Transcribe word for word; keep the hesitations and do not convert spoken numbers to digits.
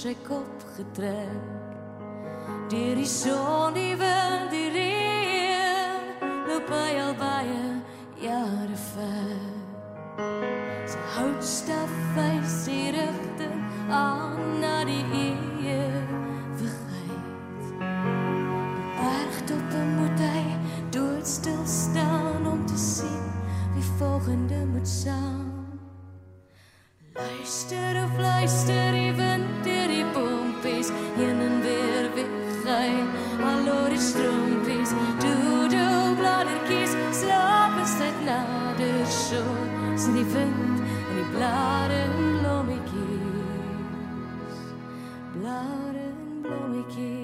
sy kop getrek. Deur die son, die wind, die reën, loop hy al baie jare ver. Sy houtstaf wys die rigting aan na die ewigheid. Bergtoppe moet hy doodstil staan om te sien wie volgende moet saam. Luister of luister die wind deur die boompies, heen en weer weggaan, hallo die stroompies, doedoe bladertjies, slaap is dit nader so, sien die wind en die blare en blommetjies, blare en blommetjies.